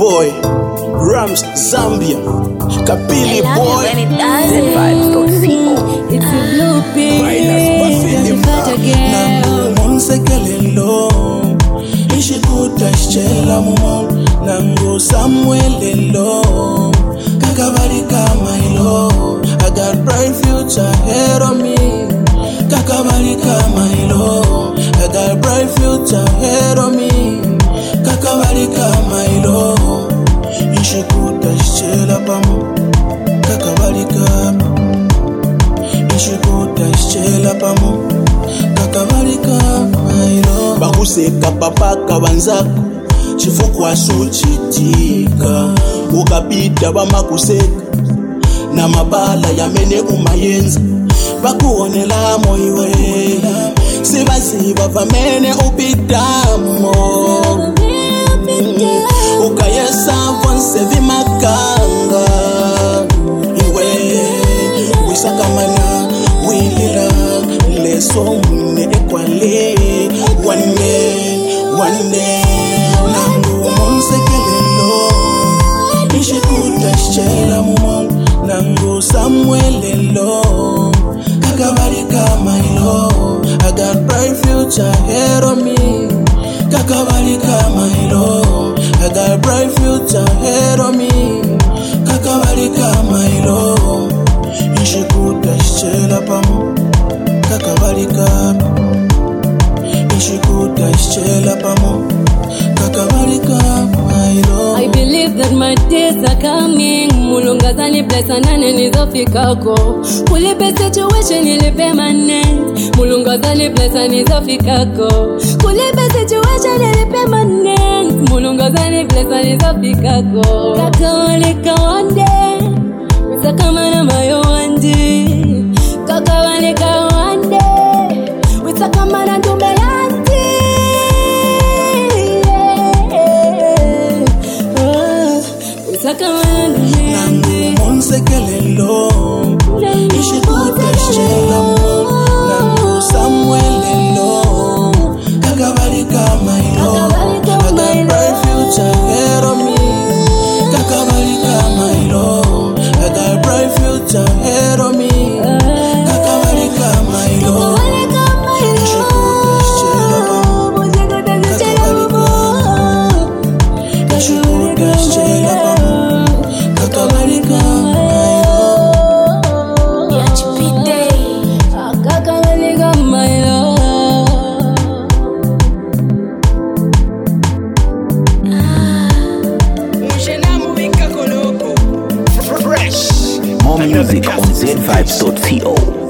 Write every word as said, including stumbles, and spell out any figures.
boy Rams Zambia Kapili boy Z vibes dot co. It's a blue pill. Nangu monsekelelo Ishikuta shchela mumo Nangu Samuelelo Kakabari kama ilo I got bright future ahead of me Kakabari kama ilo I got bright future ahead of me Kakabari kama ilo Ishikuta shchela pamo Kakabari kama Ishikuta shchela pamo Kakabari kama ilo Bakuseka papaka wanzako Chifukwa suchitika Ukapita bamakuseka Na mabala ya mene umayenza Bakuonela moiwe Sibaziba vamene upitamo Ukayesa vonse vimakanga Iwe Wisakamana Wilira Leso mune ekwale One day One day Nangu monsekelelo Ishikuta shchela mumo Nangu Samuelelo Kakabari kama ilo I got bright future ahead of me Kakabari kama ilo I got bright future ahead of me Kakabari kama ilo Ishikuta shchela pamo Kakabari kama Ishikuta shchela pamo Kakabari kama ilo I believe that my days are coming. Mulunga zani blessa nane nizofikako. Kulipe situation ilipe manent. Mulunga zani blessa nizofikako. Kulipe situation ilipe manent. Mulunga zani blessa nizofikako. Kaka walika wande Wisa mana mayo wandi. Kaka walika wande Wisa mana ndume yanti. Nangu monsekelelo Ishikuta shchela mumo Nangu Samuelelo Kakabari kama ilo I got bright future ahead of me Kakabari kama ilo I got bright future ahead of me Kakabari kama ilo Ishikuta shchela mumo Kakabari kama Ishikuta shchela mumo Kakabari kama Kakabari kama ilo. More music on Z vibes dot co.